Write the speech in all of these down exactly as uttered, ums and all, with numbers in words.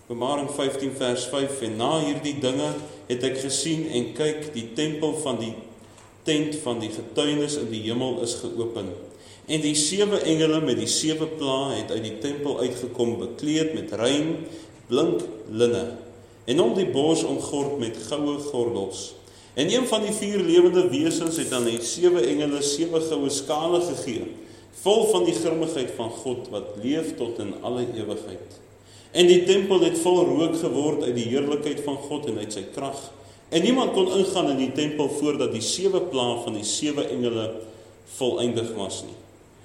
Openbaring vyftien vers vyf, en na hierdie dinge het ek gesien en kyk, die tempel van die tent van die getuienis in die hemel is geopen. En die sewe engele met die sewe pla het uit die tempel uitgekom, bekleed met rein, blink linne, en om die bors omgord met goue gordels. En een van die vier lewende wesens het aan die sewe engele sewe goue skale gegee, vol van die grimmigheid van God, wat leef tot in alle ewigheid. En die tempel het vol rook geword uit die heerlikheid van God en uit sy krag. En niemand kon ingaan in die tempel voordat die sewe pla van die sewe engele voleindig was nie.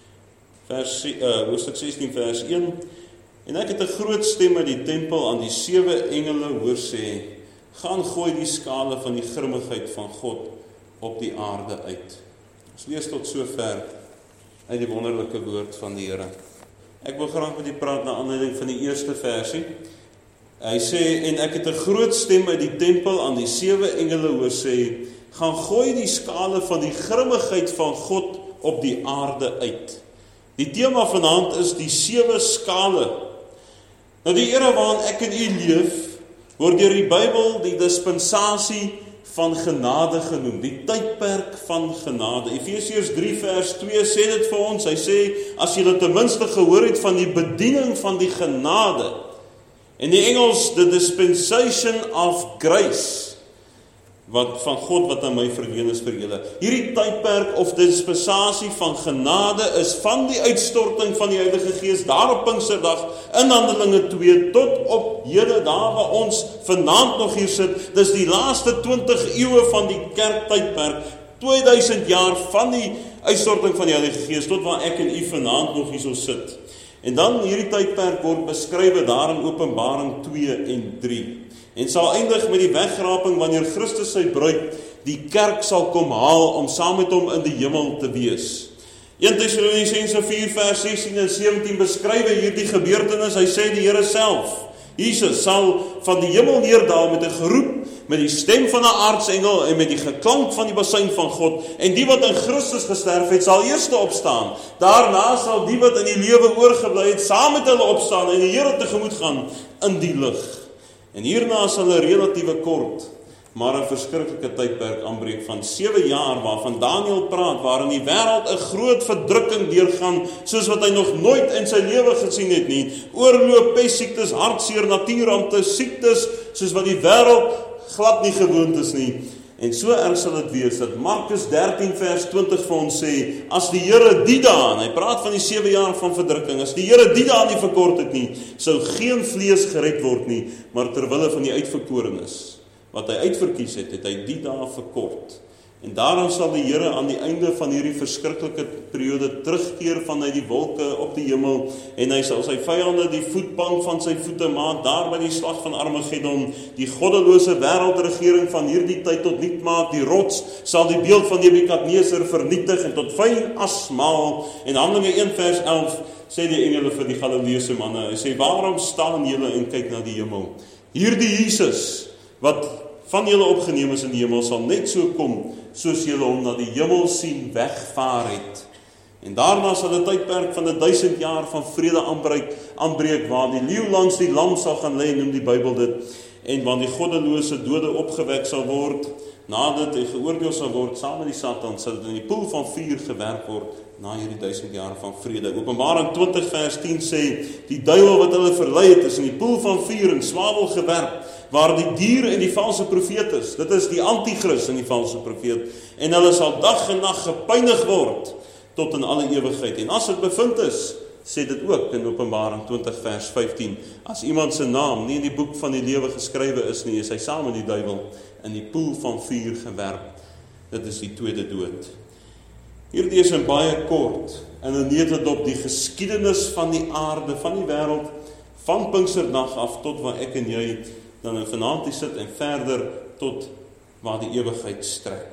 Vers, uh, hoofstuk sestien vers een. En ek het 'n groot stem uit die tempel aan die sewe engele hoor sê, gaan gooi die skale van die grimmigheid van God op die aarde uit. Ons lees tot sover uit die wonderlike woord van die Here. Ek wil graag met u praat na aanleiding van die eerste versie. Hy sê, en ek het 'n groot stem uit die tempel aan die sewe engele hoor sê, gaan gooi die skale van die grimmigheid van God op die aarde uit. Die tema vanaand is die sewe skale. Nou die era waarin ek en u leef, word deur die Bybel die dispensasie van genade genoem, die tydperk van genade. Efesiërs drie vers twee sê dit vir ons, hy sê, as julle ten minste gehoor het van die bediening van die genade, in die Engels, the dispensation of grace, wat van God wat aan my verleen is vir julle. Hierdie tydperk of dispensasie van genade is van die uitstorting van die Heilige Gees daar op Pinksterdag in Handelinge twee tot op hede, daar waar ons vanaand nog hier sit. Dis die laaste twintig eeue van die kerktydperk, tweeduisend jaar van die uitstorting van die Heilige Gees tot waar ek en u vanaand nog hierso sit. En dan hierdie tydperk word beskrywe daar in Openbaring twee en drie. En sal eindig met die wegraping wanneer Christus sy bruid die kerk sal kom haal om saam met hom in die hemel te wees. Eerste Tessalonisense vier vers sestien en sewentien beskrywe hierdie gebeurtenis. Hy sê die Here self, Jesus sal van die hemel neerdaal met 'n geroep, met die stem van 'n aartsengel en met die geklank van die basuin van God. En die wat in Christus gesterf het, sal eerste opstaan. Daarna sal die wat in die lewe oorgebly het, saam met hulle opstaan en die Here tegemoet gaan in die lig. En hierna sal 'n relatiewe kort, maar 'n verskriklike tydperk aanbreek van sewe jaar waarvan Daniël praat, waarin die wêreld 'n groot verdrukking deurgaan, soos wat hy nog nooit in sy lewe gesien het nie. Oorlog, pestsiektes, hartseer, natuurrampe, siektes, soos wat die wêreld glad nie gewoond is nie. En so erg sal dit wees, dat Markus dertien vers twintig vir ons sê, as die Here die dae, en hy praat van die sewe jaar van verdrukking, as die Here die dae nie verkort het nie, sou geen vlees gered word nie, maar terwille van die uitverkorenes, wat hy uitverkies het, het hy die dae verkort. En daarom sal die Here aan die einde van hierdie verskriklike periode terugkeer vanuit die wolke op die hemel, en hy sal sy vyande die voetbank van sy voete maak, daar by die slag van Armageddon, die goddelose wêreldregering van hierdie tyd tot niet maak, die rots sal die beeld van Nebukadneser vernietig en tot fyn as maal. En Handelinge een vers elf sê die engele vir die Galileese manne, hy sê, waarom staan julle en kyk na die hemel? Hierdie Jesus, wat van julle opgeneem is in die hemel, sal net so kom, soos julle hom na die hemel sien wegvaar het. En daarna sal 'n tydperk van 'n duisend jaar van vrede aanbreek, aanbreek waar die leeu langs die lam sal gaan lê, noem die Bybel dit, en waar die goddelose dode opgewek sal word, nadat hy geoordeel sal word saam met die Satan, sal dit in die poel van vuur gewerp word na hierdie duisend jaar van vrede. Openbaring twintig vers tien sê, die duiwel wat hulle verlei het, is in die poel van vuur en swavel gewerp, waar die dier en die valse profeet is. Dit is die antichrist en die valse profeet. En hulle sal dag en nag gepynig word tot in alle ewigheid. En as dit bevind is, sê dit ook in Openbaring twintig vers vyftien, as iemand se naam nie in die boek van die lewe geskrywe is nie, is hy saam met die duiwel in die poel van vuur gewerp. Dit is die tweede dood. Hierdie is in baie kort in 'n neutedop die geskiedenis van die aarde, van die wêreld, van Pinksterdag af tot waar ek en jy dan in vanaand sit en verder tot waar die ewigheid strek.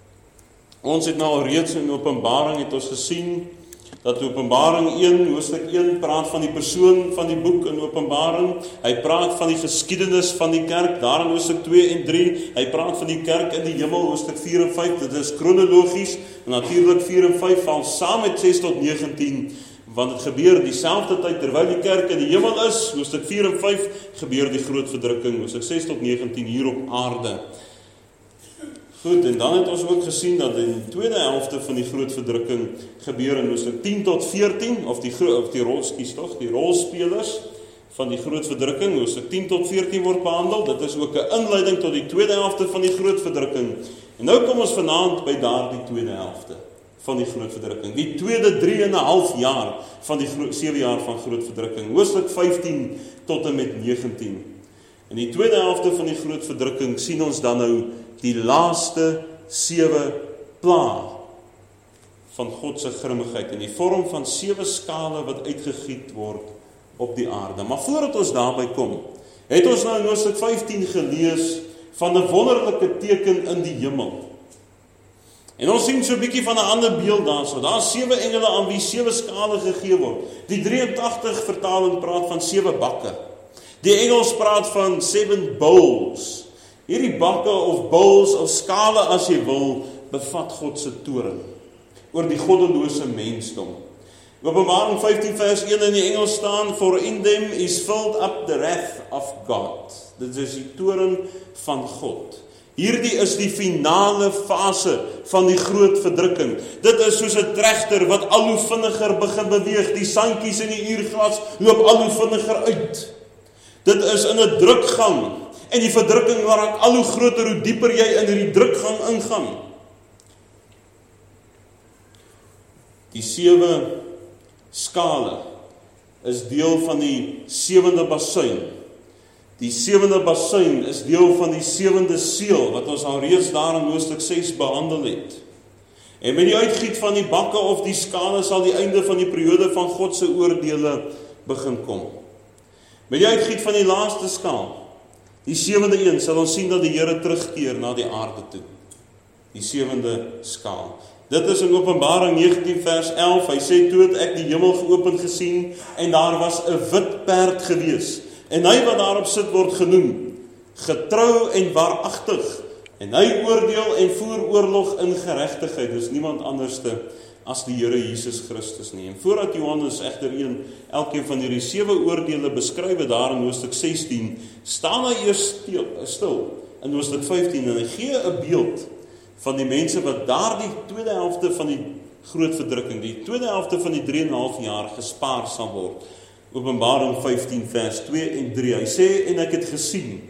Ons het nou al reeds in Openbaring het ons gesien dat Openbaring een, hoofstuk een praat van die persoon van die boek in Openbaring. Hy praat van die geskiedenis van die kerk, daar in hoofstuk twee en drie. Hy praat van die kerk in die hemel, hoofstuk vier en vyf. Dit is kronologies, en natuurlik vier en vyf val saam met ses tot negentien. Want het gebeur dieselfde tyd terwyl die kerk in die hemel is, hoofstuk vier en vyf, gebeur die groot verdrukking, hoofstuk ses tot negentien hier op aarde. Goed, en dan het ons ook gesien dat in die tweede helfte van die groot verdrukking gebeur in hoofstuk tien tot veertien, of die, of die, rol, kies toch, die rolspelers van die groot verdrukking, hoofstuk tien tot veertien word behandel. Dit is ook 'n inleiding tot die tweede helfte van die groot verdrukking. En nou kom ons vanaand by daardie tweede helfte van die groot verdrukking. Die tweede drie en 'n half jaar van die sewe jaar van groot verdrukking. Hoofstuk vyftien tot en met negentien. In die tweede helfte van die groot verdrukking sien ons dan nou die laaste sewe pla van God se grimmigheid in die vorm van sewe skale wat uitgegiet word op die aarde. Maar voordat ons daarby kom, het ons nou in hoofstuk vyftien gelees van 'n wonderlike teken in die hemel. En ons sien so 'n bietjie van 'n ander beeld daarso. Daar is sewe engele aan wie sewe skale gegee word. Die drie en tagtig vertaling praat van sewe bakke. Die Engels praat van seven bowls. Hierdie bakke of bowls of skale as jy wil, bevat God se toorn oor die goddelose mensdom. Openbaring vyftien vers een in die Engels staan, for in them is filled up the wrath of God. Dit is die toorn van God. Hierdie is die finale fase van die groot verdrukking. Dit is soos 'n trechter wat al hoe vinniger begin beweeg. Die sandjies in die uurglas loop al hoe vinniger uit. Dit is in 'n drukgang. En die verdrukking raak al hoe groter, hoe dieper jy in die drukgang ingaan. Die sewe skale is deel van die sewende basuin. Die sewende basuin is deel van die sewende seël, wat ons al reeds daar in hoofstuk ses behandel het. En met die uitgiet van die bakke of die skale sal die einde van die periode van God se oordeele begin kom. Met die uitgiet van die laaste skaal, die sewende een, sal ons sien dat die Here terugkeer na die aarde toe. Die sewende skaal. Dit is in Openbaring negentien vers elf, hy sê, toe het ek die hemel geopen gesien, en daar was 'n wit perd gewees, en hy wat daarop sit word genoem, getrou en waaragtig, en hy oordeel en voer oorlog in geregtigheid. Dis niemand anderste as die Here Jesus Christus nie. En voordat Johannes egter een, elkeen van hierdie sewe oordeele beskrywe daar in hoofstuk sestien, staan hy eers stil, stil in hoofstuk vyftien, en hy gee 'n beeld van die mense wat daar die tweede helfte van die groot verdrukking, die tweede helfte van die drie en 'n half jaar gespaar sal word. Openbaring vyftien vers twee en drie. Hy sê, en ek het gesien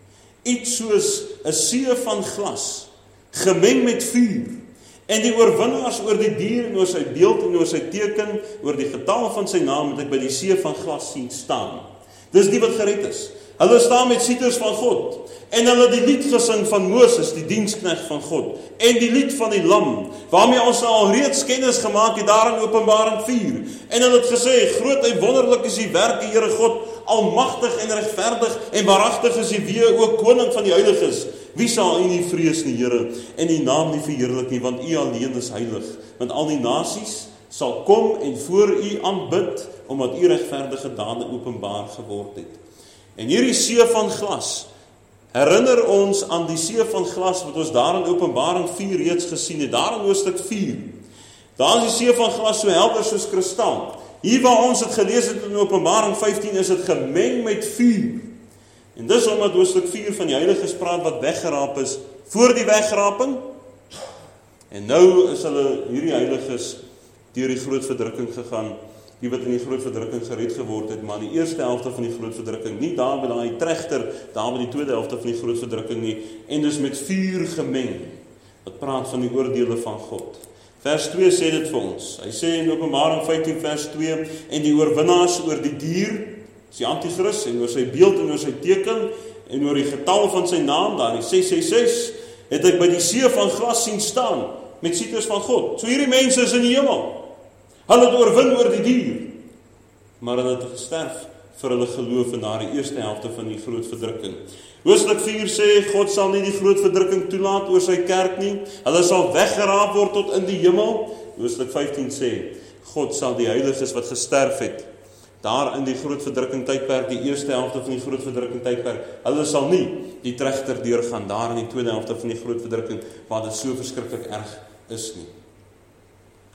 iets soos 'n see van glas, gemeng met vuur, en die oorwinnaars oor die dier en oor sy beeld en oor sy teken, oor die getal van sy naam, het ek by die see van glas sien staan. Dis die wat gered is. Hulle staan met sieters van God, en hulle die lied gesing van Moses, die diensknegt van God, en die lied van die lam, waarmee ons al reeds kennis gemaak het daar in Openbaring vier. En hulle het gesê, groot en wonderlik is die werke, Here God, almagtig en regverdig, en waaragtig is die wee, o koning van die heiliges. Wie sal U nie vrees nie, Here, en U naam nie verheerlik nie, want U alleen is heilig. Want al die nasies sal kom en voor U aanbid, omdat U regverdige dade openbaar geword het. En hierdie see van glas herinner ons aan die see van glas wat ons daar in Openbaring vier reeds gesien het, daar in hoofstuk vier. Daar is die see van glas so helder soos kristal. Hier waar ons het gelees het in Openbaring vyftien, is dit gemeng met vuur. En dis omdat hoofstuk vier van die heiliges praat wat weggeraap is voor die wegraping. En nou is hulle, hierdie heiliges, deur die groot verdrukking gegaan, die wat in die groot verdrukking gered geword het, maar in die eerste helfte van die groot verdrukking, nie daar by die trechter, daar by die tweede helfte van die groot verdrukking nie, en dus met vuur gemeng, wat praat van die oordeele van God. Vers twee sê dit vir ons, hy sê in Openbaring vyftien vers twee, en die oorwinnaars oor die dier, is die antichrist, en oor sy beeld en oor sy teken, en oor die getal van sy naam, daar in ses ses ses, het ek by die see van glas sien staan, met sieters van God. So hierdie mense is in die hemel. Hulle het oorwin oor die dier, maar hulle het gesterf vir hulle geloof in daardie eerste helfte van die groot verdrukking. Hoofstuk vier sê, God sal nie die groot verdrukking toelaat oor sy kerk nie, hulle sal weggeraap word tot in die hemel. Hoofstuk vyftien sê, God sal die heiliges wat gesterf het, daar in die groot verdrukking tydperk, die eerste helfte van die groot verdrukking tydperk, hulle sal nie die trechter deurgaan, daar in die tweede helfte van die groot verdrukking, waar dit so verskriklik erg is nie.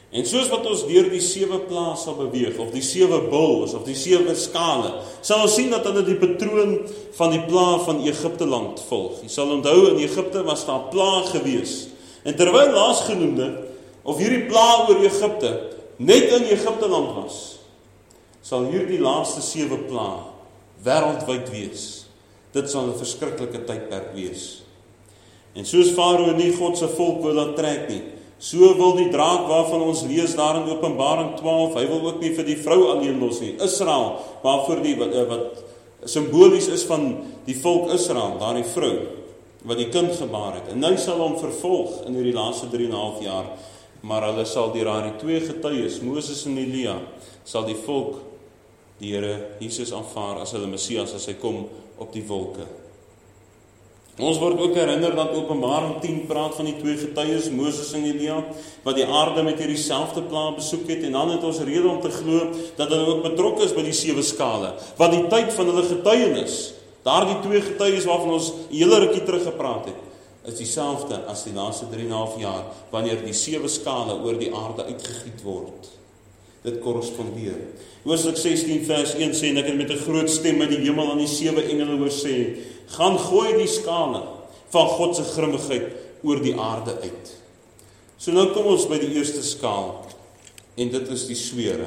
En soos wat ons deur die sewe plaae sal beweeg, of die sewe bulls, of die sewe skale, sal ons sien dat hulle die patroon van die plaae van Egipte land volg. Jy sal onthou, in Egipte was daar plaae gewees. En terwyl laasgenoemde, of hierdie plaae oor Egipte, net in Egipte land was, sal hierdie laaste sewe plaae wêreldwyd wees. Dit sal 'n verskriklike tydperk wees. En soos Farao nie God se volk wil laat trek nie, so wil die draak waarvan ons lees daar in Openbaring twaalf, hy wil ook nie vir die vrou alleen los nie, Israel, waarvoor die, wat, wat simbolies is van die volk Israel, daar die vrou, wat die kind gebaar het, en hy sal hom vervolg in hierdie laaste drie en 'n half jaar, maar hulle sal deur daardie twee getuies, Moses en Elia, sal die volk die Here Jesus aanvaar as hulle Messias, as hy kom op die wolke. Ons word ook herinner dat Openbaring tien praat van die twee getuies, Moses en Elia, wat die aarde met hierdie selfde plaae besoek het, en dan het ons rede om te glo dat hulle ook betrokke is by die sewe skale, wat die tyd van hulle getuienis, daardie twee getuies waarvan ons 'n hele rukkie terug gepraat het, is dieselfde as die laaste drie en 'n half jaar, wanneer die sewe skale oor die aarde uitgegiet word. Dit korrespondeer. Hoofstuk sestien vers een sê, en ek het met 'n groot stem uit die hemel aan die sewe engele hoor sê, gaan gooi die skale van God se grimmigheid oor die aarde uit. So nou kom ons by die eerste skaal, en dit is die swere.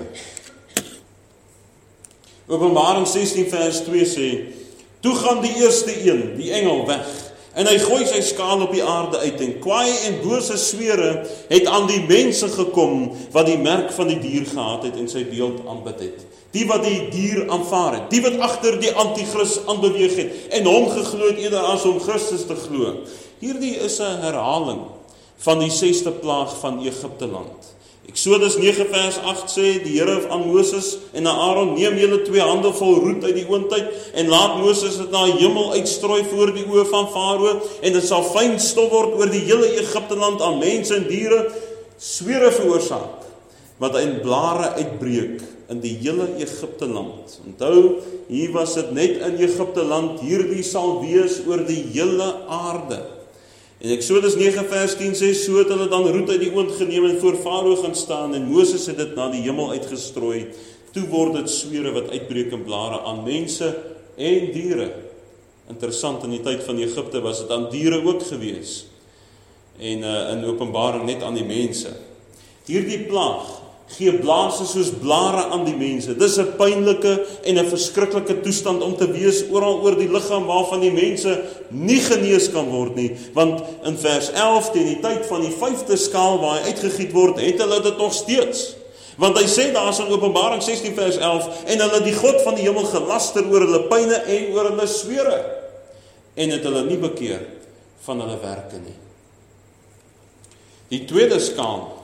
Openbaring sestien vers twee sê, toe gaan die eerste een, die engel, weg, en hy gooi sy skaal op die aarde uit, en kwaaie en bose swere het aan die mense gekom, wat die merk van die dier gehad het en sy beeld aanbid het. Die wat die dier aanvaar het, die wat agter die antichrist aanbeweeg het, en hom geglo het eerder as om Christus te glo. Hierdie is 'n herhaling van die sesde plaag van Egipte land. Eksodus nege vers agt sê, die Here aan Moses en aan Aaron, neem julle twee hande vol roet uit die oondtyd, en laat Moses dit na die hemel uitstrooi voor die oë van Farao, en dit sal fyn stof word oor die hele Egipte land aan mense en diere, swere veroorsaak, wat in blare uitbreek in die hele Egipte land. Onthou, hier was dit net in Egipte land, hierdie sal wees oor die hele aarde. En Eksodus nege vers tien sê, so het hulle dan roet uit die oond geneem en voor Farao gaan staan, en Moses het dit na die hemel uitgestrooi. Toe word dit swere wat uitbreek in blare aan mense en diere. Interessant, in die tyd van Egipte was dit aan diere ook gewees. En uh, in Openbaring net aan die mense. Hierdie plaag gee blaase soos blare aan die mense. Dis 'n pynlike en 'n verskriklike toestand om te wees oral oor die liggaam waarvan die mense nie genees kan word nie, want in vers elf, teen die tyd van die vyfde skaal waar hy uitgegiet word, het hulle dit nog steeds. Want hy sê daar in Openbaring sestien vers elf, en hulle die God van die hemel gelaster oor hulle pyne en oor hulle swere, en het hulle nie bekeer van hulle werke nie. Die tweede skaal,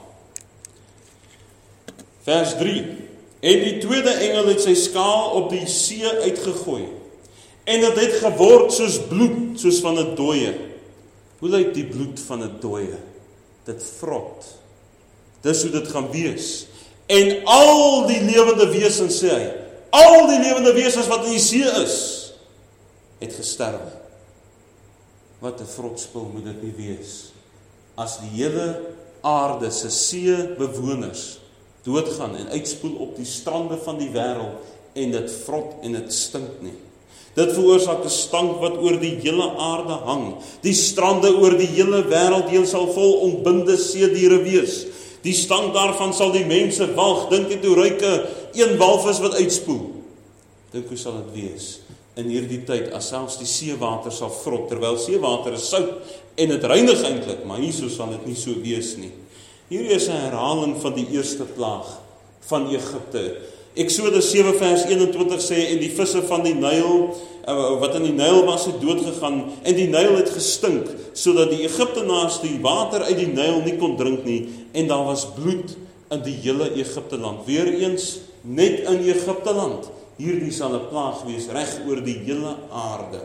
vers drie, en die tweede engel het sy skaal op die see uitgegooi, en dit het geword soos bloed, soos van 'n dooie. Hoe lyk die bloed van 'n dooie? Dit vrot. Dis hoe dit gaan wees. En al die lewende wesens, sê hy, al die lewende wesens wat in die see is, het gesterwe. Wat 'n vrotspil moet dit nie wees, as die hele aarde se seebewoners doodgaan en uitspoel op die strande van die wêreld, en dit vrot en dit stink nie. Dit veroorsaak 'n stank wat oor die hele aarde hang. Die strande oor die hele wêreld heen sal vol ontbinde seediere wees. Die stank daarvan sal die mense walg. Dink net hoe ruik 'n een walvis wat uitspoel. Dink hoe sal dit wees in hierdie tyd, as selfs die seewater sal vrot, terwyl seewater is sout en dit reinig eintlik, maar hierso sal dit nie so wees nie. Hierdie is 'n herhaling van die eerste plaag van Egipte. Eksodus sewe vers eenentwintig sê, en die visse van die Nyl, wat in die Nyl was, het doodgegaan, en die Nyl het gestink, sodat die Egiptenaars die water uit die Nyl nie kon drink nie, en daar was bloed in die hele Egipte land. Weereens, net in Egipte land. Hierdie sal 'n plaag wees, reg oor die hele aarde.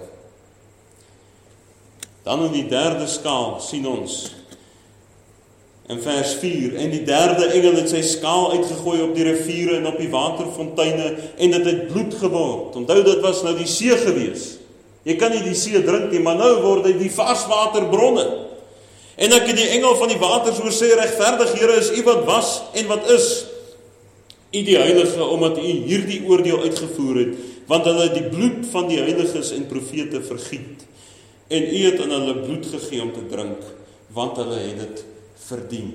Dan in die derde skaal sien ons, in vers vier, en die derde engel het sy skaal uitgegooi op die riviere en op die waterfonteine, en dit het bloed geword. Onthou, dit was nou die see gewees. Jy kan nie die see drink nie, maar nou word dit die varswaterbronne. En ek het die engel van die waters hoor sê, regverdig Here is U wat was en wat is, U die heilige, omdat U hierdie oordeel uitgevoer het, want hulle het die bloed van die heiliges en profete vergiet, en U het aan hulle bloed gegee om te drink, want hulle het dit verdien.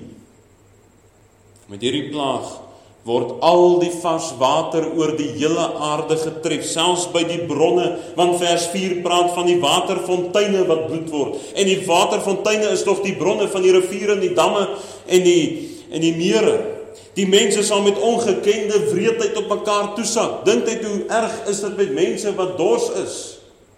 Met hierdie plaag word al die vars water oor die hele aarde getref, selfs by die bronne, want vers vier praat van die waterfonteine wat bloed word, en die waterfonteine is toch die bronne van die riviere en die damme en die, en die mere. Die mense sal met ongekende wreedheid op mekaar toesak. Dink net hoe erg is dit met mense wat dors is.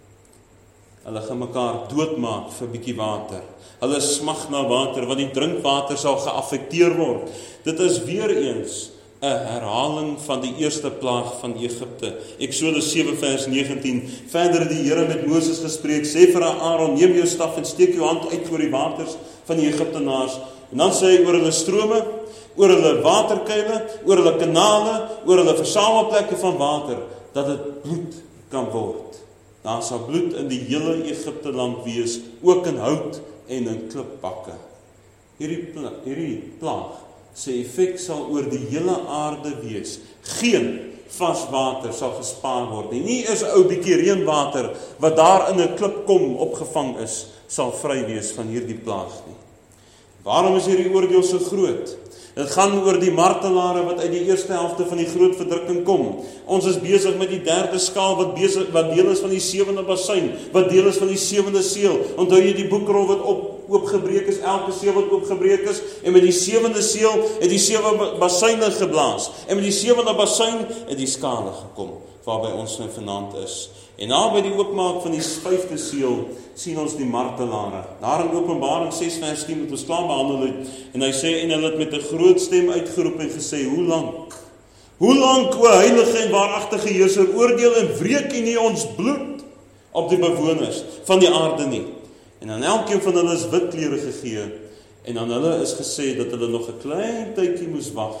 Hulle gaan mekaar doodmaak vir 'n bietjie water. Hulle smag na water, want die drinkwater sal geaffekteer word. Dit is weer eens 'n herhaling van die eerste plaag van Egipte. Eksodus sewe vers negentien. Verder het die Here met Moses gespreek, sê vir Aaron, neem jou staf en steek jou hand uit voor die waters van die Egiptenaars. En dan sê hy oor hulle strome, oor hulle waterkuile, oor hulle kanale, oor hulle versamelplekke van water, dat dit bloed kan word. Daar sal bloed in die hele Egipte land wees, ook in hout en in klipbakke. Hierdie, pla hierdie plaag sy effek sal oor die hele aarde wees. Geen vars water sal gespaar word nie. Nie is 'n ou bietjie reënwater wat daar in 'n klip kom opgevang is, sal vry wees van hierdie plaag nie. Waarom is hierdie oordeel so groot? Dit gaan oor die martelare wat uit die eerste helfte van die groot verdrukking kom. Ons is besig met die derde skaal wat besig wat deel is van die sewende bassein, wat deel is van die sewende seël. Onthou jy die boekrol wat op oopgebreek is, elke seël wat oopgebreek is, en met die sewende seël het die sewe basseine geblaas. En met die sewende bassein het die skale gekom waarby ons nou vanaand is. En na by die oopmaak van die vyfde seël sien ons die martelare. Daar in Openbaring ses vers tien moet ons klaar behandel het. En hy sê, en hulle het met 'n groot stem uitgeroep en gesê, hoe lank? Hoe lank, o heilige en waaragtige Heerser, oordeel en wreek U nie ons bloed op die bewoners van die aarde nie? En aan elkeen van hulle is wit klere gegee. En aan hulle is gesê dat hulle nog 'n klein tydjie moes wag.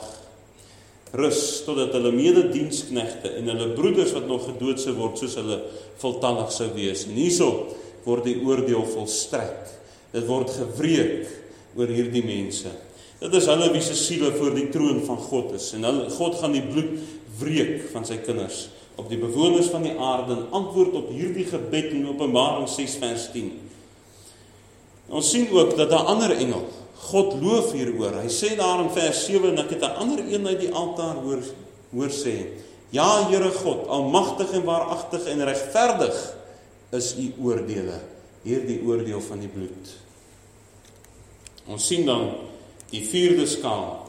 Rus, totdat hulle medediensknegte en hulle broeders wat nog gedood sou word, soos hulle voltallig sou wees. En hierso word die oordeel volstrek. Dit word gewreek oor hierdie mense. Dit is hulle wie se siele voor die troon van God is. En hulle, God gaan die bloed wreek van sy kinders op die bewoners van die aarde in antwoord op hierdie gebed in Openbaring ses vers tien. Ons sien ook dat 'n ander engel God loof hieroor. Hy sê daar in vers sewe, en ek het 'n ander een uit die altaar hoor, hoor sê, ja, Here God, almagtig en waaragtig en regverdig is U oordeele, hierdie oordeel van die bloed. Ons sien dan die vierde skaal.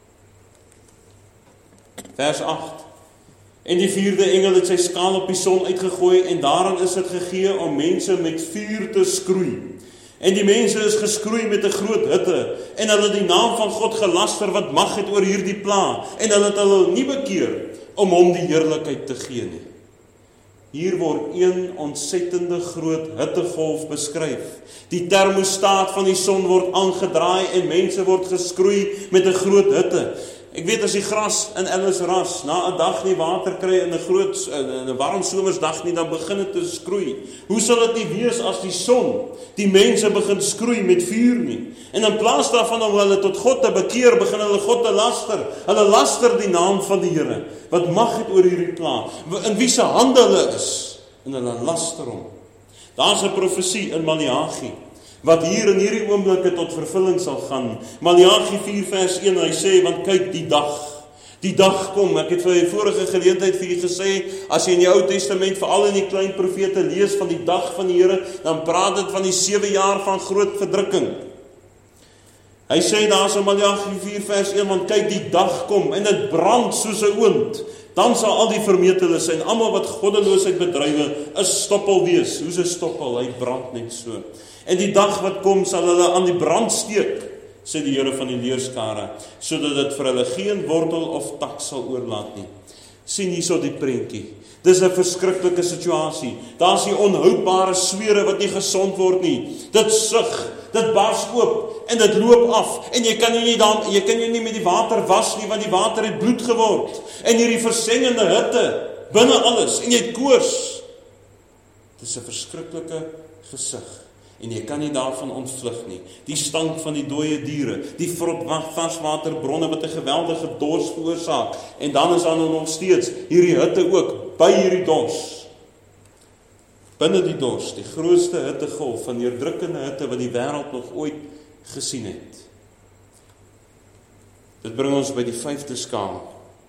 Vers agt. En die vierde engel het sy skaal op die son uitgegooi, en daarin is dit gegee om mense met vuur te skroei. En die mense is geskroei met 'n groot hitte, en hulle het die naam van God gelaster wat mag het oor hierdie plaag, en hulle het hulle nie bekeer om hom die heerlikheid te gee nie. Hier word een ontsettende groot hittegolf beskryf. Die termostaat van die son word aangedraai en mense word geskroei met 'n groot hitte. Ek weet as die gras in Ellis ras na 'n dag nie water kry in 'n groot in 'n warm somersdag nie, dan begin dit te skroei. Hoe sal dit nie wees as die son die mense begin skroei met vuur nie? En in plaas daarvan om hulle tot God te bekeer, begin hulle God te laster. Hulle laster die naam van die Here wat mag het oor hierdie plaag, in wie se hande hulle is, en hulle laster hom. Daar's 'n profesie in Maleagi wat hier in hierdie oomblikke tot vervulling sal gaan. Maleagi vier vers een, hy sê, want kyk die dag, die dag kom, ek het vir die vorige geleentheid vir julle gesê, as jy in die Ou Testament, veral in die klein profete lees van die dag van die Here, dan praat dit van die sewe jaar van groot verdrukking. Hy sê daar in Maleagi vier vers een, want kyk die dag kom, en dit brand soos 'n oond, dan sal al die vermeteles en almal wat goddeloosheid bedrywe, 'n stoppel wees. Hoe's 'n stoppel? Hy brand net so. En die dag wat kom, sal hulle aan die brand steek, sê die Here van die leerskare, sodat dit vir hulle geen wortel of tak sal oorlaat nie. Sien hierso die prentjie. Dis 'n verskriklike situasie. Daar's die onhoudbare swere wat nie gesond word nie. Dit sug, dit bars oop en dit loop af. En jy kan nie dan jy kan jy nie met die water was nie, want die water het bloed geword. En hierdie versengende hitte binne alles en jy het koors. Dis 'n verskriklike gesig. En jy kan nie daarvan ontvlug nie. Die stank van die dooie diere, die vrot varswaterbronne wat 'n geweldige dors veroorsaak. En dan is daar nog steeds hierdie hitte ook by hierdie dors. Binne die dors, die grootste hittegolf van neerdrukkende hitte wat die wêreld nog ooit gesien het. Dit bring ons by die vyfde skaal.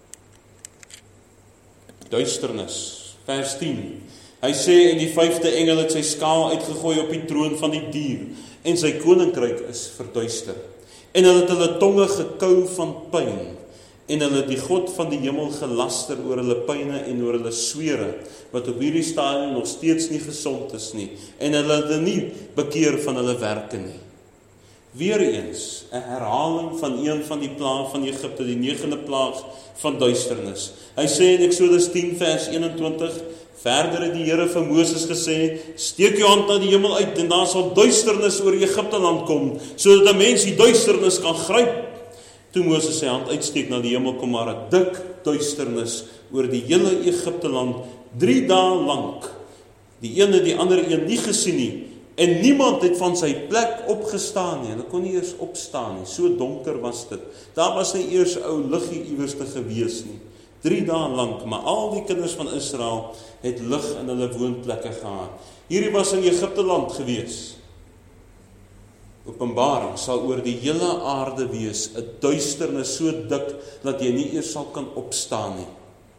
Duisternis, vers tien. Hy sê, en die vyfde engel het sy skaal uitgegooi op die troon van die dier, en sy koninkryk is verduister. En hulle het hulle tonge gekou van pyn, en hulle die God van die hemel gelaster oor hulle pyne en oor hulle swere, wat op hierdie stadium nog steeds nie gesond is nie, en hulle het nie bekeer van hulle werke nie. Weereens 'n herhaling van een van die plaag van Egipte, die negende plaag van duisternis. Hy sê in Eksodus tien vers eenentwintig, verder het die Here vir Moses gesê, steek jou hand na die hemel uit en daar sal duisternis oor Egipte land kom, sodat 'n mens die duisternis kan gryp. Toe Moses sy hand uitsteek na die hemel, kom maar 'n dik duisternis oor die hele Egipte land, drie dae lank. Die een het die ander een nie gesien nie, en niemand het van sy plek opgestaan nie. Hulle kon nie eers opstaan nie, so donker was dit. Daar was nie eers 'n ou liggie iewers te gewees nie. Drie dae lank, maar al die kinders van Israel het lig in hulle woonplekke gehad. Hierdie was in Egipte land gewees. Openbaring sal oor die hele aarde wees, 'n duisternis so dik, dat jy nie eers sal kan opstaan nie.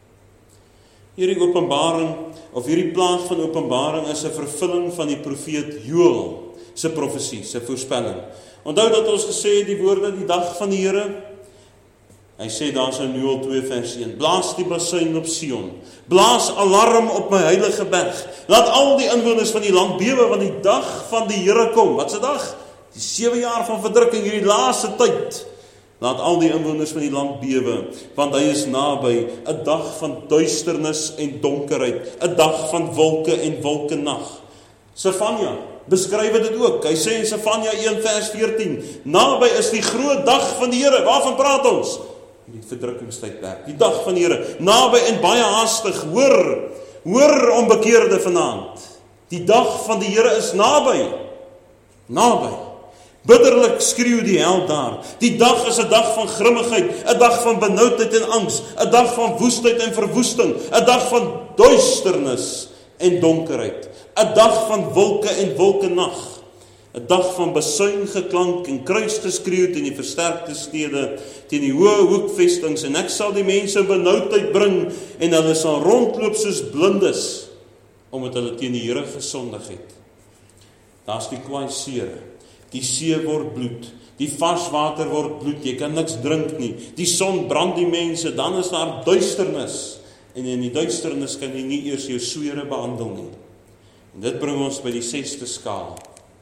Hierdie openbaring, of hierdie plaag van openbaring is 'n vervulling van die profeet Joël se profesie, se voorspelling. Onthou dat ons gesê het die woorde die dag van die Here. Hy sê daar in Joël twee vers een, blaas die basuin op Sion, blaas alarm op my heilige berg, laat al die inwoners van die land bewe, want die dag van die Here kom. Wat 'n dag? Die sewe jaar van verdrukking, hierdie laaste tyd. Laat al die inwoners van die land bewe, want hy is naby, 'n dag van duisternis en donkerheid, 'n dag van wolke en wolkenag. Sefanja beskryf dit ook. Hy sê in Sefanja een vers veertien, naby is die groot dag van die Here. Waarvan praat ons? Die verdrukkingstydperk, die dag van die Here, naby en baie haastig. Hoor, hoor onbekeerde vanaand. Die dag van die Here is naby. Naby. Bitterlik skreeu die held daar. Die dag is 'n dag van grimmigheid, 'n dag van benoudheid en angs, 'n dag van woestheid en verwoesting, 'n dag van duisternis en donkerheid, 'n dag van wolke en wolkenag, 'n dag van besuingeklank en kruisgeskreeu teen die versterkte stede, teen die hoë hoekvestings, en ek sal die mense in benoudheid bring en hulle sal rondloop soos blindes, omdat hulle teen die Here gesondig het. Daar's die kwaai seere. Die see word bloed, die vars water word bloed, jy kan niks drink nie, die son brand die mense, dan is daar duisternis, en in die duisternis kan jy nie eers jou swere behandel nie. En dit bring ons by die sesde skaal.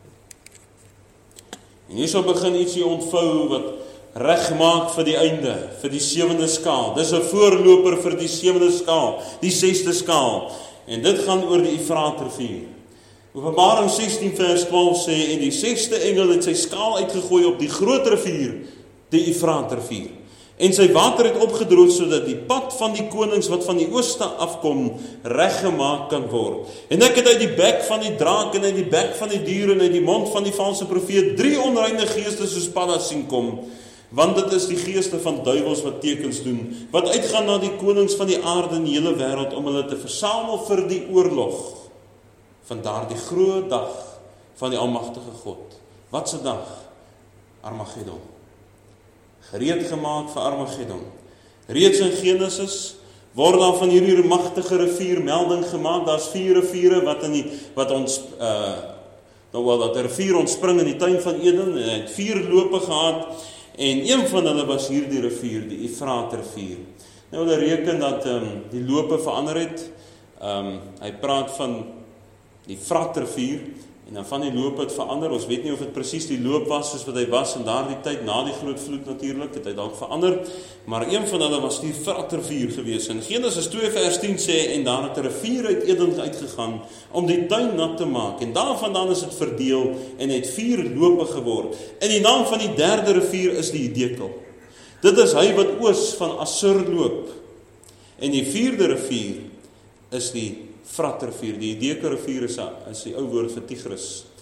En hier sal begin ietsie ontvou wat reg maak vir die einde, vir die sewende skaal. Dis 'n voorloper vir die sewende skaal, die sesde skaal, en dit gaan oor die Efraatrivier. Openbaring sestien vers twaalf sê, en die sesde engel het sy skaal uitgegooi op die groot rivier, die Efraatrivier. En sy water het opgedroog, sodat die pad van die konings wat van die ooste afkom, reggemaak kan word. En ek het uit die bek van die draak en uit die bek van die dier en uit die mond van die valse profeet drie onreine geeste soos paddas sien kom. Want dit is die geeste van duiwels wat tekens doen, wat uitgaan na die konings van die aarde in die hele wêreld, om hulle te versamel vir die oorlog. Van daardie groot dag van die almagtige God. Wat 'n dag? Armageddon. Gereed gemaak vir Armageddon. Reeds in Genesis word daar van hierdie magtige rivier melding gemaak. Daar's vier riviere wat in die wat ons uh nou wel dat 'n rivier ontspring in die tuin van Eden, en hy het vier lope gehad, en een van hulle was hierdie rivier, die Efraatrivier. Nou hulle reken dat um, die lope verander het. Um hy praat van die Efraatrivier, en dan van die loop het verander. Ons weet nie of dit presies die loop was soos wat hy was in daardie tyd, na die groot vloed natuurlik, het hy dalk verander, maar een van hulle was die Efraatrivier gewees. In Genesis twee vers tien sê, en daar het 'n rivier uit Eden uitgegaan, om die tuin nat te maak, en daarvandaan is dit verdeel, en het vier lope geword. En die naam van die derde rivier is die Hidekel. Dit is hy wat oos van Assur loop. En die vierde rivier is die Efraatrivier. Die Hidekel rivier is, is die ou woord vir Tigris.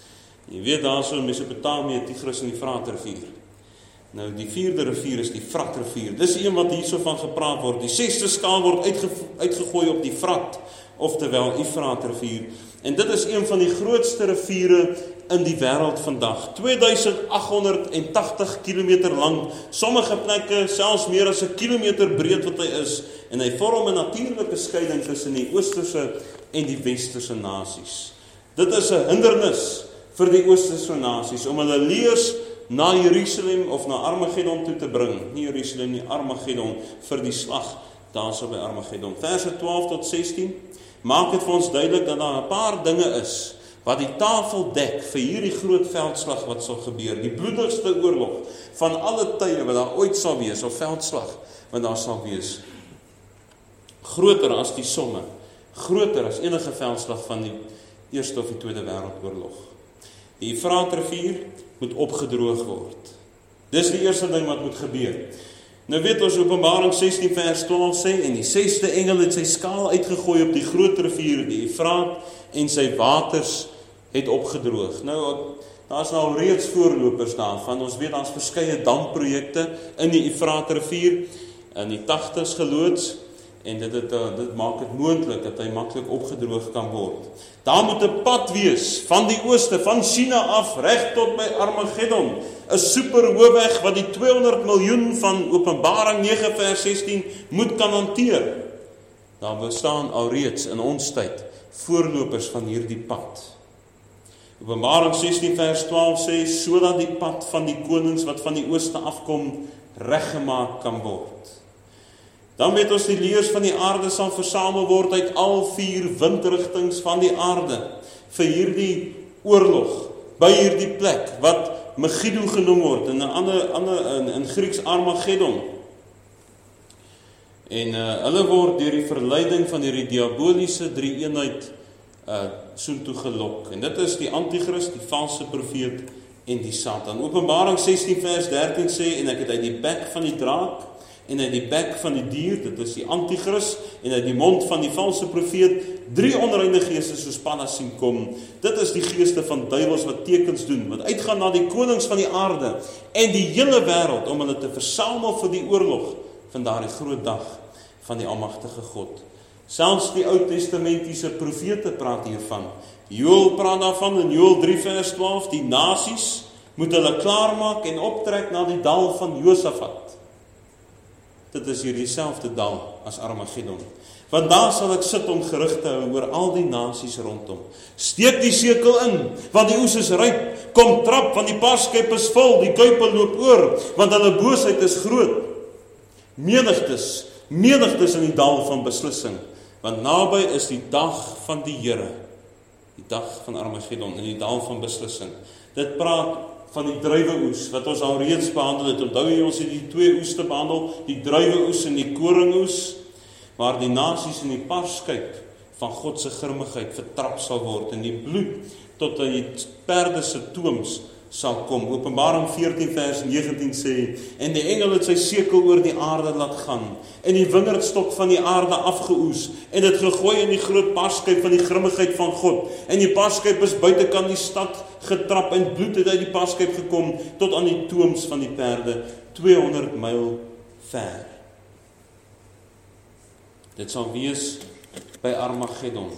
Jy weet daar so in Mesopotamië, Tigris en die Efraatrivier. Nou die vierde rivier is die Efraatrivier. Dis een wat hierso van gepraat word. Die sesde skaal word uitge, uitgegooi op die Efraat, oftewel Efraatrivier. En dit is een van die grootste riviere in die wêreld vandag. twee duisend agt honderd tagtig kilometer lang, sommige plekke selfs meer as 'n kilometer breed wat hy is, en hy vorm 'n natuurlike skeiding tussen die oosterse en die westerse nasies. Dit is 'n hindernis vir die oosterse nasies om hulle leers na Jerusalem of na Armageddon toe te bring. Nie Jerusalem nie, Armageddon, vir die slag daarso by Armageddon. Verse twaalf tot sestien maak dit vir ons duidelik dat daar 'n paar dinge is wat die tafel dek vir hierdie groot veldslag wat sal gebeur, die bloedigste oorlog van alle tye wat daar ooit sal wees, of veldslag wat daar sal wees. Groter as die somme, groter as enige veldslag van die Eerste of die Tweede Wêreldoorlog. Die Efraatrivier moet opgedroog word. Dis die eerste ding wat moet gebeur. Nou weet ons Openbaring sestien vers twaalf sê, en die sesde engel het sy skaal uitgegooi op die groot rivier, die Efraat, en sy waters het opgedroog. Nou, daar is nou reeds voorlopers daarvan. Ons weet daar's verskeie damprojekte in die Efraatrivier in die tagtigs geloods, en dit, het, dit maak dit moontlik dat hy maklik opgedroog kan word. Daar moet 'n pad wees van die ooste, van China af, reg tot by Armageddon. 'n Superhoofweg wat die tweehonderd miljoen van Openbaring nege vers sestien moet kan hanteer. Daar bestaan alreeds in ons tyd voorlopers van hierdie pad. Openbaring sestien vers twaalf sê, sodat die pad van die konings wat van die ooste afkom, reggemaak kan word. Dan weet ons die leers van die aarde sal versamel word uit al vier windrigtings van die aarde vir hierdie oorlog, by hierdie plek, wat Megiddo genoem word, in 'n ander, ander in, in Grieks Armageddon. En uh, hulle word deur die verleiding van hierdie diaboliese drie-eenheid uh, soontoe gelok. En dit is die Antichrist, die valse profeet en die Satan. Openbaring sestien vers dertien sê, en ek het uit die bek van die draak en uit die bek van die dier, dit is die Antichrist, en uit die mond van die valse profeet, drie onreine geeste soos paddas sien kom. Dit is die geeste van duiwels wat tekens doen, wat uitgaan na die konings van die aarde en die hele wêreld om hulle te versamel vir die oorlog van daardie groot dag van die almagtige God. Selfs die Ou Testamentiese profete praat hiervan. Joël praat daarvan in Joël drie vers twaalf, die nasies moet hulle klaarmaak en optrek na die dal van Josafat. Dit is hier dieselfde dal as Armageddon. Want daar sal ek sit om gerig te hou oor al die nasies rondom. Steek die sekel in, want die oes is ryp. Kom trap, want die parskyp is vol, die kuipe loop oor, want hulle boosheid is groot. Menigtes, menigtes in die dal van beslissing, want naby is die dag van die Here, die dag van Armageddon, in die dal van beslissing. Dit praat van die druiweoes, wat ons al reeds behandel het. Onthou jy, ons het die twee oeste behandel, die druiweoes en die koringoes, waar die nasies in die parskyp van God se grimmigheid vertrap sal word, en die bloed tot aan die perde se tooms sal kom. Openbaring veertien vers negentien sê, en die engel het sy sekel oor die aarde laat gaan, en die wingerdstok van die aarde afgeoes, en het gegooi in die groot parskyp van die grimmigheid van God, en die parskyp is buitekant die stad getrap, en bloed het uit die parskyp gekom, tot aan die tooms van die perde, tweehonderd myl ver. Dit sal wees by Armageddon.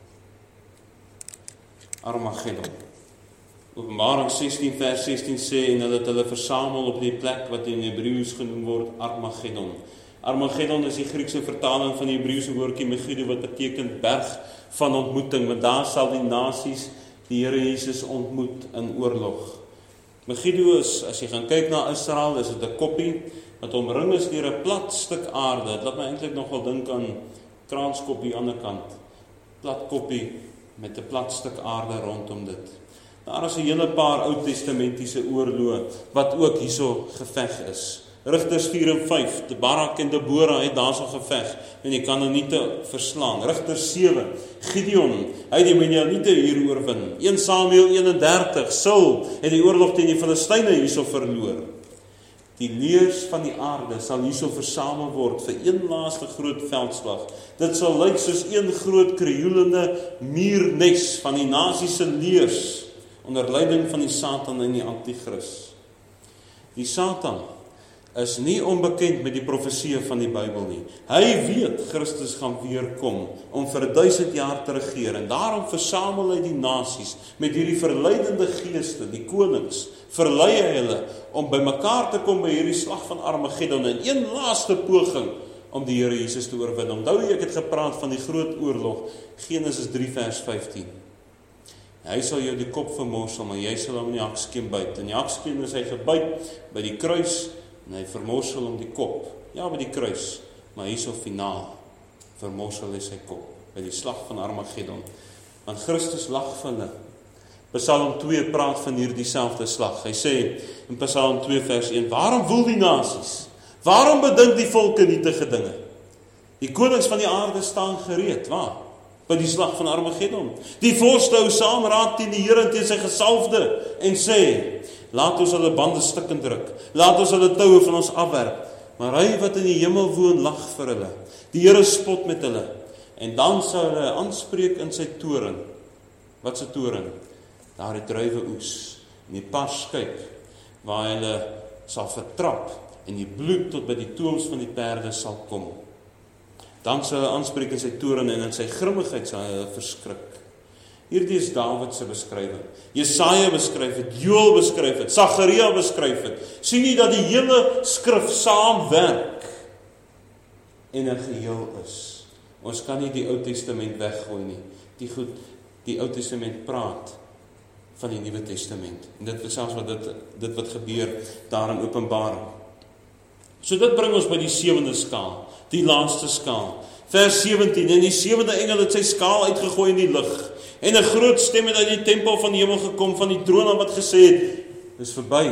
Armageddon. Openbaring sestien vers sestien sê, en hulle het hulle versamel op die plek wat in Hebreëus genoem word Armageddon. Armageddon is die Griekse vertaling van die Hebreëse woordjie Megiddo, wat beteken berg van ontmoeting, want daar sal die nasies die Here Jesus ontmoet in oorlog. Megiddo is, as jy gaan kyk na Israel, is dit 'n koppie wat omring is deur 'n plat stuk aarde. Dit laat my eintlik nogal dink aan kraanskoppie aan die ander kant. Plat koppie met 'n plat stuk aarde rondom dit. Daar is 'n hele paar Ou Testamentiese oorloë wat ook hierso geveg is. Rigters vier en vyf, de Barak en Debora het daarso geveg, en die Kanaaniete verslaan. Rigters sewe, Gideon, hy het die Midianiete hier oorwin. een Samuel eenendertig, Saul het die oorlog teen die Filistyne hierso verloor. Die leers van die aarde sal hierso versamel word vir een laaste groot veldslag. Dit sal lyk soos een groot krioelende muurnes van die nasies se leers onder leiding van die Satan en die Antichrist. Die Satan is nie onbekend met die profeseë van die Bybel nie. Hy weet Christus gaan weer kom om vir duisend jaar te regeer en daarom versamel hy die nasies met hierdie verleidende geeste, die konings, verlei hy hulle om by mekaar te kom by hierdie slag van Armageddon in een laaste poging om die Here Jesus te oorwin. Onthou jy, ek het gepraat van die groot oorlog, Genesis drie vers vyftien. Hy sal jou die kop vermorsel, maar jy sal hom in die hakskeen byt. In die hakskeen is hy gebyt by die kruis en hy vermorsel hom die kop. Ja, by die kruis, maar hierso finaal vermorsel hy sy kop by die slag van Armageddon. Want Christus lag vir hulle. Psalm twee praat van hierdie selfde slag. Hy sê in Psalm twee vers een, waarom woel die nasies? Waarom bedink die volke nietige dinge? Die konings van die aarde staan gereed, waar? By die slag van Armageddon. Die vorste hou saam raad teen die Here en teen sy gesalfde en sê, laat ons hulle bande stikkend druk, laat ons hulle toue van ons afwerp, maar hy wat in die hemel woon lag vir hulle. Die Here spot met hulle, en dan sal hulle aanspreek in sy toren. Wat se toren? Daar die druiwe oes, en die parskyp, waar hulle sal vertrap, en die bloed tot by die toons van die perde sal kom. Dan sal hy aanspreek in sy toren en in sy grimmigheid sal hy verskrik. Hierdie is Dawid se beskrywing. Jesaja beskryf het, Joël beskryf het, Sagaria beskryf het. Sien nie dat die hele skrif saamwerk en 'n geheel is. Ons kan nie die Ou Testament weggooi nie. Die goed, die Ou Testament praat van die Nuwe Testament. En dit is selfs wat dit dit wat gebeur daar in Openbaring. So dit bring ons by die sewende skaal, die laaste skaal. Vers sewentien, en die sewende engel het sy skaal uitgegooi in die lug, en 'n groot stem het uit die tempel van die hemel gekom, van die troon af wat gesê het, dis verby.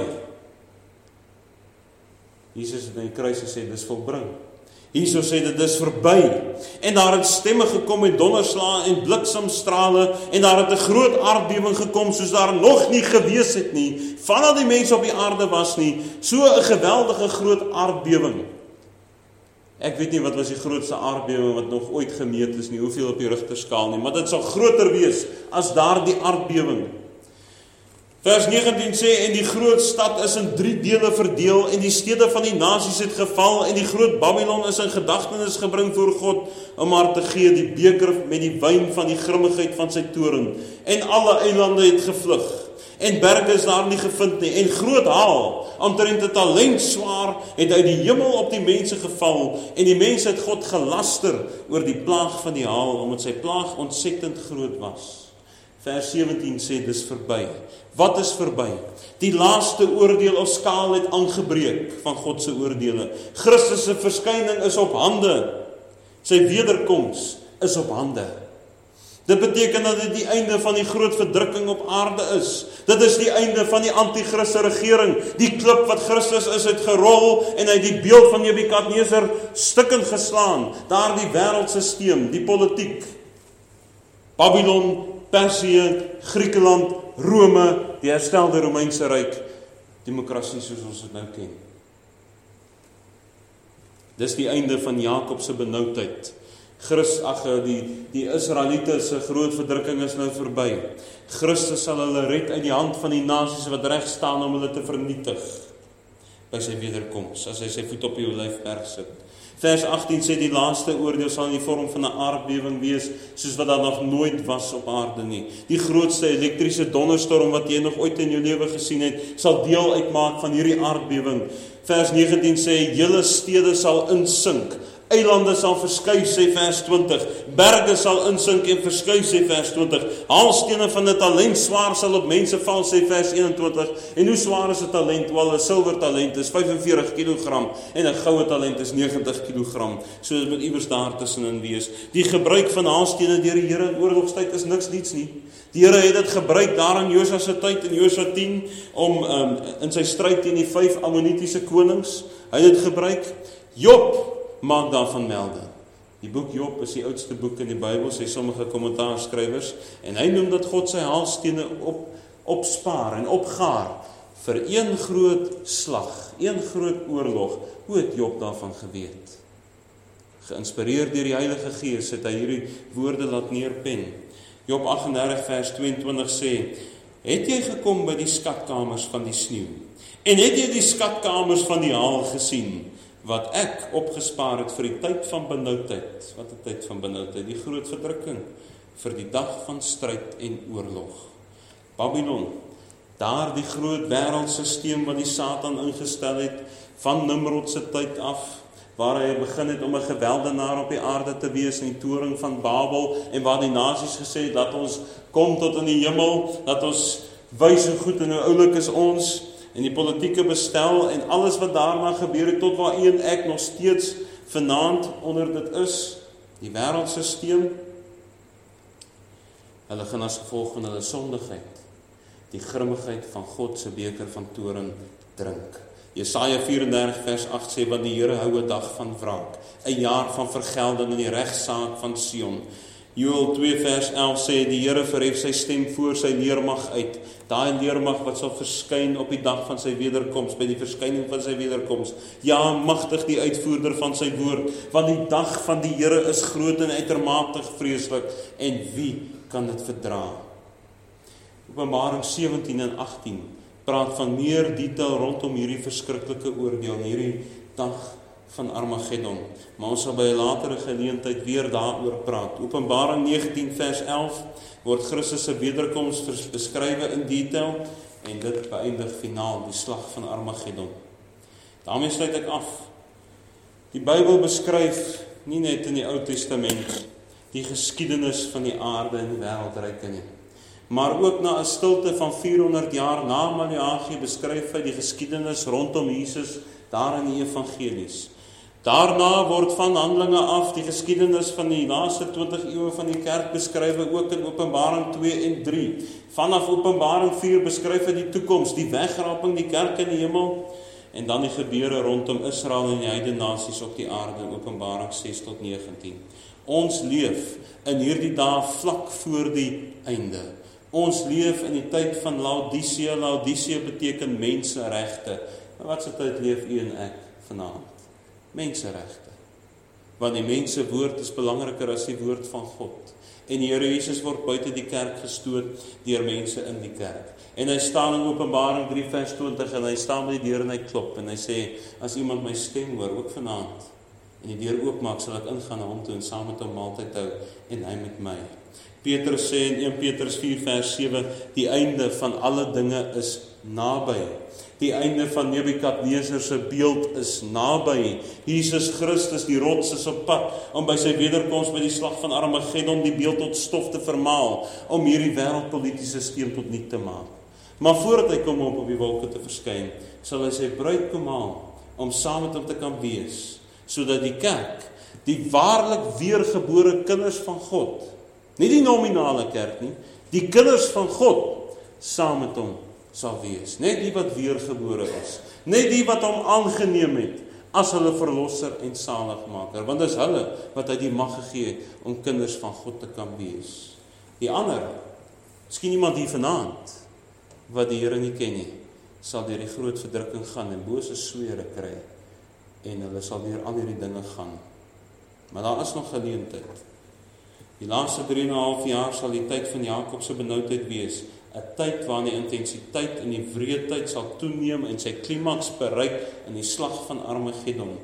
Jesus het in die kruis gesê, dis volbring. Hierso sê dit, dis verby. En daar het stemme gekom met donderslae en bliksemstrale, en daar het 'n groot aardbewing gekom, soos daar nog nie gewees het nie, vandat die mense op die aarde was nie, so 'n geweldige groot aardbewing. Ek weet nie wat was die grootste aardbewing wat nog ooit gemeet is nie, hoeveel op die Richterskaal nie, maar dit sal groter wees as daardie aardbewing. Vers negentien sê, en die groot stad is in drie dele verdeel, en die stede van die nasies het geval, en die groot Babylon is in gedagtenis gebring voor God, om haar te gee die beker met die wyn van die grimmigheid van sy toren, en alle eilande het gevlug, en berge is daar nie gevind nie, en groot haal, omtrent 'n talent swaar, het uit die hemel op die mense geval, en die mense het God gelaster oor die plaag van die haal, omdat sy plaag ontsettend groot was. Vers sewentien sê, dis verby. Wat is verby? Die laaste oordeel of skaal het aangebreek van God se oordeele. Christus se verskyning is op hande. Sy wederkoms is op hande. Dit beteken dat dit die einde van die groot verdrukking op aarde is. Dit is die einde van die Antichrist regering. Die klip wat Christus is, het gerol en hy die beeld van Nebukadneser stukkend geslaan. Daar die wêreldsisteem, die politiek. Babylon, Persië, Griekeland, Rome, die herstelde Romeinse ryk, demokrasie soos ons dit nou ken. Dis die einde van Jakob se benoudheid. Christus, ag, die, die Israeliete se groot verdrukking is nou verby. Christus sal hulle red uit die hand van die nasies wat reg staan om hulle te vernietig by sy wederkoms, as hy sy voet op die olyfberg sit. Vers agttien sê die laaste oordeel sal in die vorm van 'n aardbewing wees, soos wat daar nog nooit was op aarde nie. Die grootste elektriese donderstorm wat jy nog ooit in jou lewe gesien het, sal deel uitmaak van hierdie aardbewing. Vers negentien sê, hele stede sal insink. Eilande sal verskuif, sê vers twintig. Berge sal insink en verskuif, sê vers twintig. Haalstene van 'n talent swaar sal op mense val, sê vers eenentwintig. En hoe swaar is 'n talent? Wel, 'n silwer talent is vyfenveertig kilogram en 'n goue talent is negentig kilogram. So dit moet iewers daar tussenin wees. Die gebruik van haalstene deur die Here in oorlogstyd is niks niets nie. Die Here het dit gebruik daar in Josua se tyd, in Josua tien, om um, in sy stryd teen die vyf Ammonitiese konings. Hy het dit gebruik. Job maak daarvan melding. Die boek Job is die oudste boek in die Bybel, sê sommige kommentaarskrywers, en hy noem dat God sy haalstene op, opspaar en opgaar vir een groot slag, een groot oorlog. Hoe het Job daarvan geweet? Geïnspireer deur die Heilige Gees het hy hierdie woorde laat neerpen. Job agt en dertig vers tweeëntwintig sê, Het jy gekom by die skatkamers van die sneeu? En het jy die skatkamers van die haal gesien, wat ek opgespaar het vir die tyd van benoudheid? Wat 'n tyd van benoudheid? Die groot verdrukking, vir die dag van stryd en oorlog. Babylon, daar die groot wêreldsysteem wat die Satan ingestel het, van Nimrod se tyd af, waar hy begin het om 'n geweldenaar op die aarde te wees in die toring van Babel, en waar die nasies gesê het, dat ons kom tot in die hemel, dat ons wys hoe goed en hoe oulik is ons, en die politieke bestel, en alles wat daarna gebeur het, tot waar een ek nog steeds vanaand onder dit is, die wêreldsysteem, hulle gaan as gevolg van hulle sondigheid, die grimmigheid van God se beker van toorn drink. Jesaja vyf en dertig vers agt sê, want die Here hou 'n dag van wraak, 'n jaar van vergelding in die regsaak van Sion. Joël twee vers elf sê, die Here verhef sy stem voor sy leermag uit, daai leermag wat sal verskyn op die dag van sy wederkoms, by die verskyning van sy wederkoms. Ja, magtig die uitvoerder van sy woord, want die dag van die Here is groot en uitermate vreeslik, en wie kan dit verdra? Openbaring sewentien en agtien praat van meer detail rondom hierdie verskriklike oordeel, hierdie dag van Armageddon. Maar ons sal by 'n latere geleentheid weer daaroor praat. Openbaring negentien vers elf word Christus se wederkoms beskrywe in detail, en dit beëindig finaal die slag van Armageddon. Daarmee sluit ek af. Die Bybel beskryf nie net in die Ou Testament die geskiedenis van die aarde en die wêreldryke nie, maar ook na 'n stilte van vierhonderd jaar na Maleagi beskryf hy die geskiedenis rondom Jesus daar in die evangelies. Daarna word van Handelinge af die geskiedenis van die laaste twintig eeue van die kerk beskrywe, ook in Openbaring twee en drie. Vanaf Openbaring vier beskryf hy die toekoms, die wegraping, die kerk in die hemel, en dan die gebeure rondom Israel en die heidene nasies op die aarde in Openbaring ses tot negentien. Ons leef in hierdie dae vlak voor die einde. Ons leef in die tyd van Laodicea. Laodicea beteken menseregte. Maar wat se tyd leef u en ek vanaand? Menseregte. Want die mense woord is belangriker as die woord van God. En die Here Jesus word buite die kerk gestoot deur mense in die kerk. En hy staan in Openbaring drie vers twintig, en hy staan by die deur en hy klop, en hy sê, as iemand my stem hoor, ook vanaand, en die deur oopmaak, sal ek ingaan na hom toe en saam met hom maaltyd hou, en hy met my. Petrus sê in een Petrus vier vers sewe, die einde van alle dinge is naby. Die einde van Nebukadneser se beeld is naby. Jesus Christus, die rots, is op pad om by sy wederkoms by die slag van Armageddon die beeld tot stof te vermaal, om hierdie wêreldpolitiese stelsel tot niet te maak. Maar voordat hy kom om op die wolke te verskyn, sal hy sy bruid kom haal om saam met hom te kan wees, sodat die kerk, die waarlik weergebore kinders van God, nie die nominale kerk nie, die kinders van God saam met hom sal wees. Net die wat weergebore is, net die wat hom aangeneem het as hulle verlosser en saligmaker, want dis hulle wat hy die mag gegee om kinders van God te kan wees. Die ander, miskien iemand hier vanaand wat die Here nie ken nie, sal deur die groot verdrukking gaan en bose swere kry, en hulle sal deur al hierdie dinge gaan. Maar daar is nog geleentheid. Die laaste drie en 'n half jaar sal die tyd van Jakob se benoudheid wees, 'n tyd waarin die intensiteit en die wreedheid sal toeneem en sy klimaks bereik in die slag van Armageddon.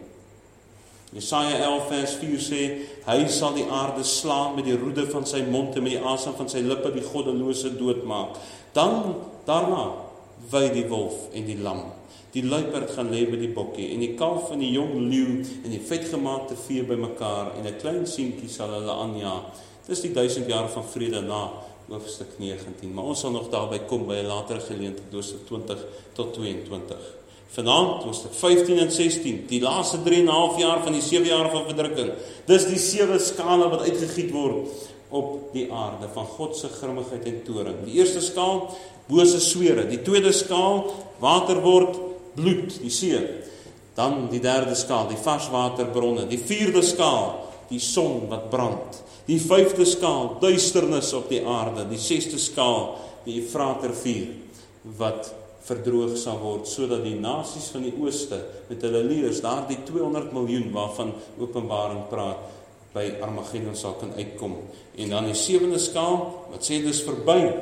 Jesaja elf vers vier sê, hy sal die aarde slaan met die roede van sy mond en met die asem van sy lippe die goddelose doodmaak. Dan, daarna, wy die wolf en die lam. Die luiperd gaan lê by die bokkie, en die kalf en die jong leeu en die vetgemaakte vee by mekaar, en 'n klein seentjie sal hulle aanjaag. Dis die duisend jaar van vrede na hoofstuk negentien, maar ons sal nog daarby kom by 'n latere geleentheid, hoofstuk twintig tot tweeëntwintig. Vanaand, hoofstuk vyftien en sestien, die laaste drie en 'n half jaar van die sewe jaar van verdrukking. Dis die sewe skale wat uitgegiet word op die aarde, van God se grimmigheid en toorn. Die eerste skaal, bose swere. Die tweede skaal, water word bloed, die see. Dan die derde skaal, die varswaterbronne. Die vierde skaal, die son wat brand. Die vyfde skaal, duisternis op die aarde. Die sesde skaal, die Efraatrivier, wat verdroog sal word, sodat die nasies van die ooste, met hulle leers, daar die tweehonderd miljoen waarvan Openbaring praat, by Armageddon sal kan uitkom. En dan die sewende skaal, wat sê dis verby,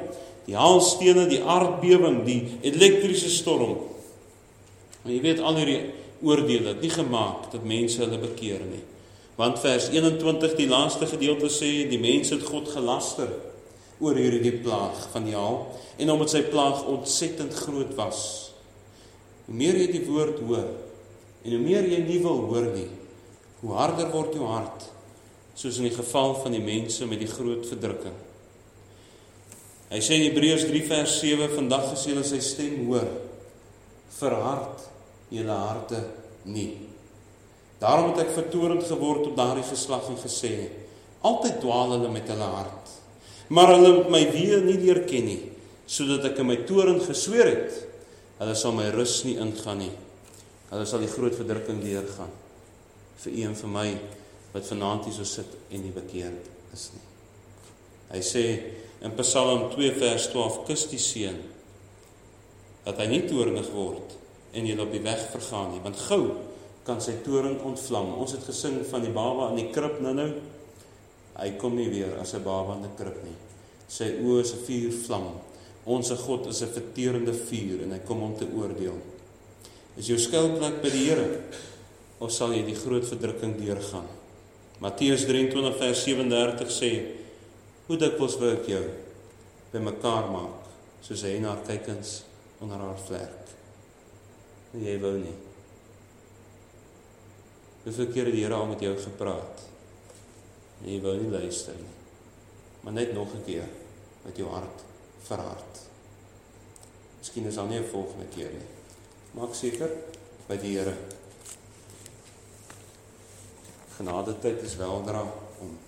die haalstene, die aardbewing, die elektriese storm. En jy weet, al hierdie oordele het nie gemaak dat mense hulle bekeer nie. Want vers eenentwintig, die laaste gedeelte sê, die mense het God gelaster oor hierdie plaag van die haal, en omdat sy plaag ontsettend groot was. Hoe meer jy die woord hoor, en hoe meer jy nie wil hoor nie, hoe harder word jou hart, soos in die geval van die mense met die groot verdrukking. Hy sê in Hebreërs drie vers sewe, vandag as julle sy stem hoor, verhard julle harte nie. Daarom het ek vertorend geword op daardie geslag en gesê, altyd dwaal hulle met hulle hart, maar hulle het my weer nie leer ken nie, sodat ek in my toorn gesweer het, hulle sal my rus nie ingaan nie, hulle sal die groot verdrukking deurgaan, vir u en vir my, wat vanaand hier so sit en nie bekeerd is nie. Hy sê in Psalm twee vers twaalf, kus die seun, dat hy nie toornig word, en julle op die weg vergaan nie, want gou kan sy toorn ontvlam. Ons het gesing van die baba in die krib nou nou, hy kom nie weer as 'n baba in die krib nie. Sy oë is 'n vuurvlam, onse God is 'n verterende vuur, en hy kom om te oordeel. Is jou skuilplek by die Here, of sal jy die groot verdrukking deurgaan? Matteus drieëntwintig vers sewendertig sê, hoe dikwels wil ek jou by mekaar maak, soos hy na kykens onder haar vlerk. En jy wou nie. Hoeveel keer het die Here al met jou gepraat, en jy wou nie luister nie. Maar net nog 'n keer, met jou hart verhard. Miskien is al nie 'n volgende keer nie. Maak seker, by die Here. Genade tyd is weldra om.